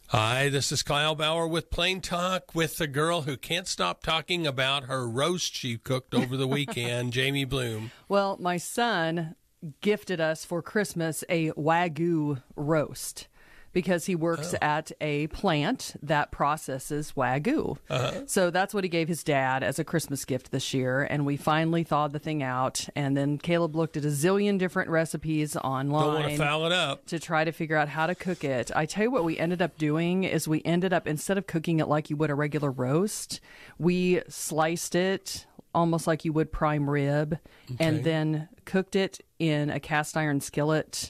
Hi, this is Kyle Bauer with Plain Talk with the girl who can't stop talking about her roast she cooked over the weekend, Jamie Bloom. Well, my son gifted us for Christmas a Wagyu roast because he works at a plant that processes Wagyu. So that's what he gave his dad as a Christmas gift this year, and we finally thawed the thing out, and then Caleb looked at a zillion different recipes online. Don't want to foul it up. To try to figure out how to cook it. I tell you what we ended up doing is we ended up, instead of cooking it like you would a regular roast, we sliced it almost like you would prime rib, and then cooked it in a cast iron skillet.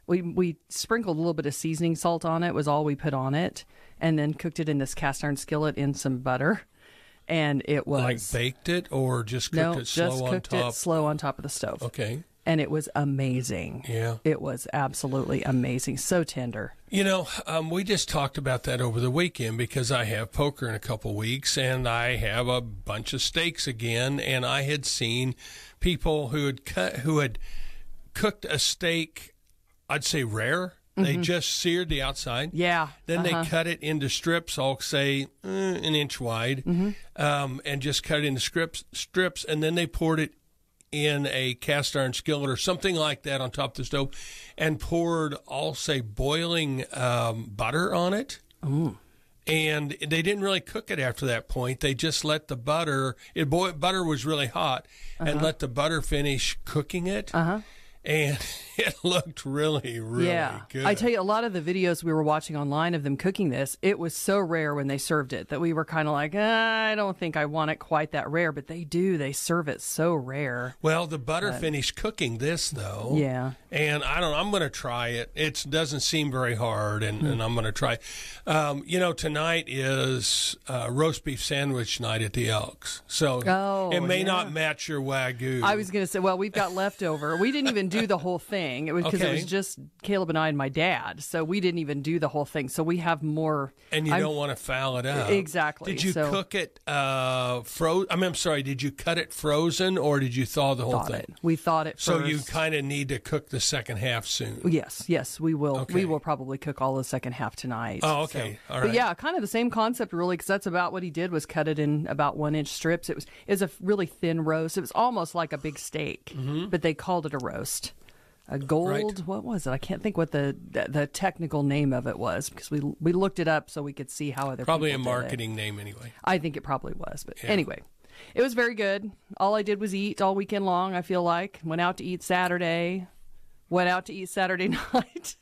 We sprinkled a little bit of seasoning salt on it, was all we put on it, and then cooked it in this cast iron skillet in some butter. And it was... Like baked it or just cooked it slow on top? No, just cooked it slow on top of the stove. Okay. And it was amazing. Yeah. It was absolutely amazing. So tender. You know, we just talked about that over the weekend because I have poker in a couple weeks and I have a bunch of steaks again. And I had seen people who had cooked a steak, I'd say rare. They just seared the outside. Yeah. Then they cut it into strips, I'll say an inch wide, and just cut it into strips, and then they poured it in a cast iron skillet or something like that on top of the stove, and poured, I'll say, boiling butter on it. Ooh. And they didn't really cook it after that point. They just let the butter, butter was really hot, and let the butter finish cooking it. And it looked really, really good. I tell you, a lot of the videos we were watching online of them cooking this, it was so rare when they served it that we were kind of like, I don't think I want it quite that rare. But they do. They serve it so rare. Well, the butter finished cooking this, though. Yeah. And I don't know. I'm going to try it. It doesn't seem very hard, and I'm going to try. You know, tonight is roast beef sandwich night at the Elks. So it may not match your Wagyu. I was going to say, well, we've got leftover. We didn't even do the whole thing. It was because it was just Caleb and I and my dad. So we didn't even do the whole thing. So we have more. And you don't want to foul it up. Exactly. Did you cook it frozen? I'm sorry. Did you cut it frozen or did you thaw the whole thing? We thawed it first. So you kind of need to cook the second half soon. Yes, we will. Okay. We will probably cook all the second half tonight. Oh, okay. So. All right. But yeah, kind of the same concept really, because that's about what he did, was cut it in about 1-inch strips. It was a really thin roast. It was almost like a big steak, but they called it a roast. A gold, what was it? I can't think what the technical name of it was, because we looked it up so we could see how other probably people a marketing name anyway. I think it probably was, but anyway, it was very good. All I did was eat all weekend long. I feel like went out to eat Saturday night.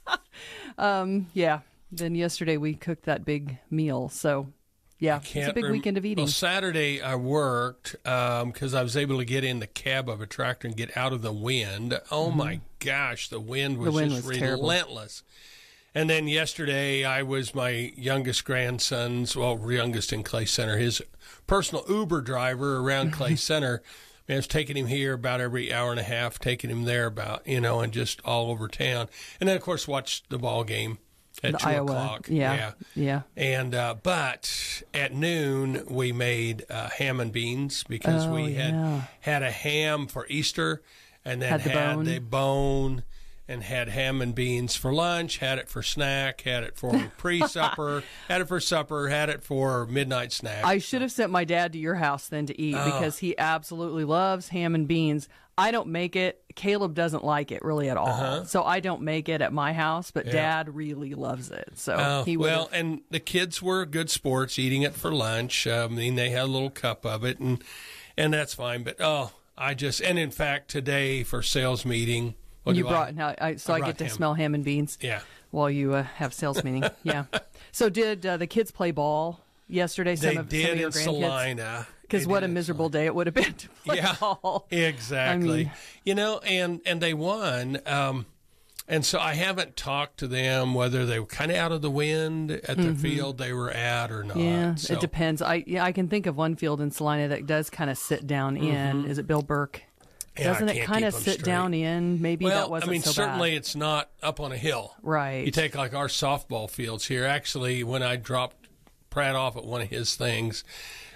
Then yesterday we cooked that big meal. So. Yeah, it's a big weekend of eating. Well, Saturday I worked because I was able to get in the cab of a tractor and get out of the wind. Oh, my gosh, the wind was just relentless. Terrible. And then yesterday I was my youngest grandson's, youngest in Clay Center, his personal Uber driver around Clay Center. I was taking him here about every hour and a half, taking him there about, and just all over town. And then, of course, watched the ball game. At 2 o'clock. Yeah. And, but at noon, we made ham and beans because we had a ham for Easter and then had the bone and had ham and beans for lunch, had it for snack, had it for pre-supper, had it for supper, had it for midnight snack. I should have sent my dad to your house then to eat because he absolutely loves ham and beans. I don't make it. Caleb doesn't like it really at all. So I don't make it at my house, but Dad really loves it. So he would. And the kids were good sports eating it for lunch. I mean, they had a little cup of it and that's fine. But and in fact, today for sales meeting, I get to smell ham and beans. Yeah. While you have sales meeting. Yeah. So did the kids play ball yesterday? They did in Salina. Because what a miserable day it would have been to play ball. Exactly. I mean, and they won. And so I haven't talked to them whether they were kind of out of the wind at the field they were at or not. Yeah, so. It depends. I can think of one field in Salina that does kind of sit down in. Is it Bill Burke? Yeah, doesn't it kind of sit down in? Maybe that wasn't so certainly bad. it's not up on a hill. Right. You take like our softball fields here. Actually, when I dropped Pratt off at one of his things,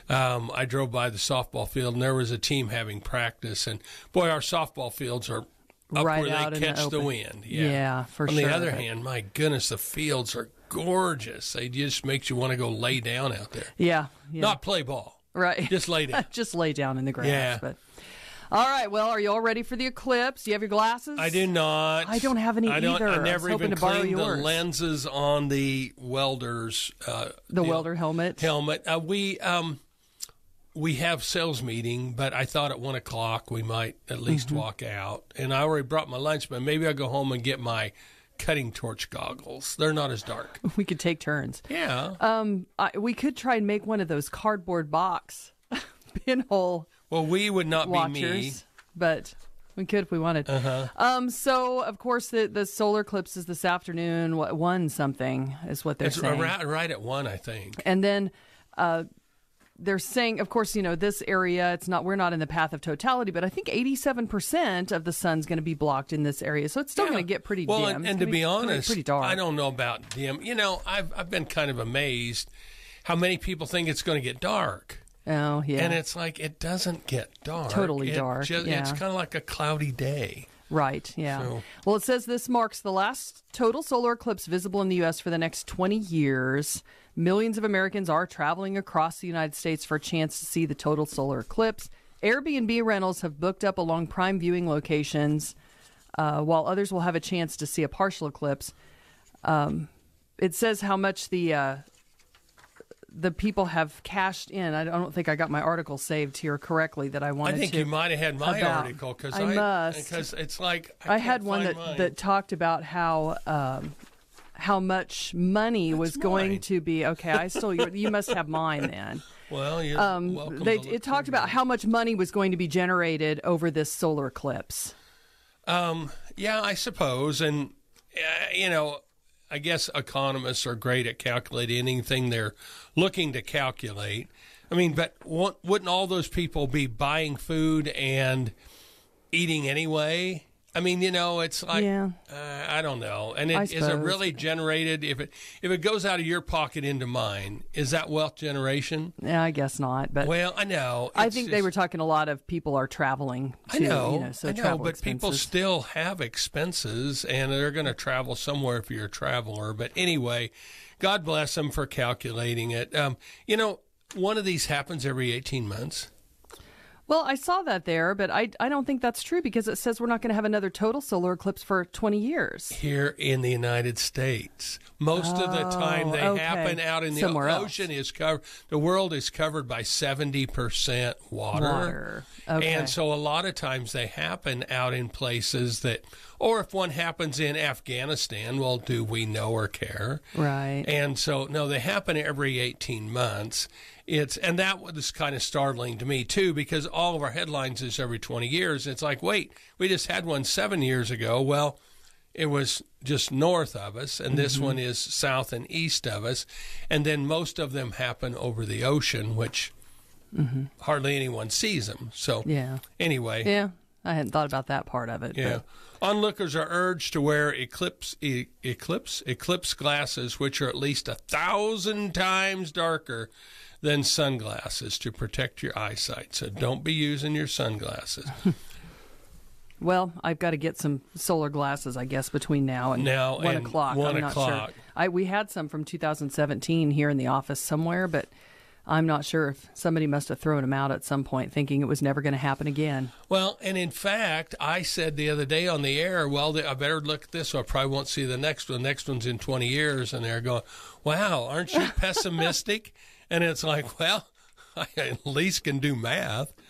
I drove by the softball field, and there was a team having practice. And, boy, our softball fields are up right where out they catch the wind. Yeah, for On sure. the other hand, my goodness, the fields are gorgeous. They just makes you want to go lay down out there. Yeah. Not play ball. Right. Just lay down. Just lay down in the grass. Yeah. But all right. Well, are you all ready for the eclipse? Do you have your glasses? I do not. I don't have any either. I never even to borrow cleaned the yours. lenses on the welder's welder helmet. We have sales meeting, but I thought at 1 o'clock we might at least walk out. And I already brought my lunch, but maybe I'll go home and get my cutting torch goggles. They're not as dark. We could take turns. Yeah. We could try and make one of those cardboard box pinhole Well, we would not watchers, be me. but we could if we wanted. So, of course, the solar eclipse is this afternoon. 1 something is what they're It's saying. right at 1, I think. And then they're saying, of course, this area, we're not in the path of totality, but I think 87% of the sun's going to be blocked in this area. So it's still going to get pretty well, dim. And to be honest, pretty dark. I don't know about dim. I've been kind of amazed how many people think it's going to get dark. Oh, yeah. And it's like, it doesn't get dark. Totally dark, yeah. It's kind of like a cloudy day. Right, yeah. So- Well, it says this marks the last total solar eclipse visible in the U.S. for the next 20 years. Millions of Americans are traveling across the United States for a chance to see the total solar eclipse. Airbnb rentals have booked up along prime viewing locations, while others will have a chance to see a partial eclipse. It says how much the people have cashed in. I don't think I got my article saved here correctly that I wanted to. I think you might have had my article because it's like I had one that talked about how much money was going to be. Okay, I still you must have mine then. Well, you're welcome. It talked about how much money was going to be generated over this solar eclipse. Yeah, I suppose, and I guess economists are great at calculating anything they're looking to calculate. I mean, but wouldn't all those people be buying food and eating anyway? I mean, it's like, I don't know. And is it really generated? If it goes out of your pocket into mine, is that wealth generation? Yeah, I guess not. But well, I know. I think they were talking a lot of people are traveling. I know, but expenses. people still have expenses, and they're going to travel somewhere if you're a traveler. But anyway, God bless them for calculating it. One of these happens every 18 months. Well, I saw that there, but I don't think that's true because it says we're not going to have another total solar eclipse for 20 years. Here in the United States. Most of the time they happen out in the ocean. The world is covered by 70% water. Okay. And so a lot of times they happen out in places that, or if one happens in Afghanistan, well, do we know or care? Right. And so, no, they happen every 18 months. And that was kind of startling to me, too, because all of our headlines is every 20 years. It's like, wait, we just had one 7 years ago. Well, it was just north of us, and this one is south and east of us. And then most of them happen over the ocean, which hardly anyone sees them. So, anyway. Yeah, I hadn't thought about that part of it. Yeah. But onlookers are urged to wear eclipse glasses, which are at least 1,000 times darker than sunglasses to protect your eyesight. So don't be using your sunglasses. Well, I've got to get some solar glasses, I guess, between now and 1 o'clock. 1 I'm o'clock. Not sure. We had some from 2017 here in the office somewhere, but I'm not sure if somebody must have thrown them out at some point thinking it was never going to happen again. Well, and in fact, I said the other day on the air, well, I better look at this or I probably won't see the next one. Next one's in 20 years. And they're going, wow, aren't you pessimistic? And it's like, well, I at least can do math.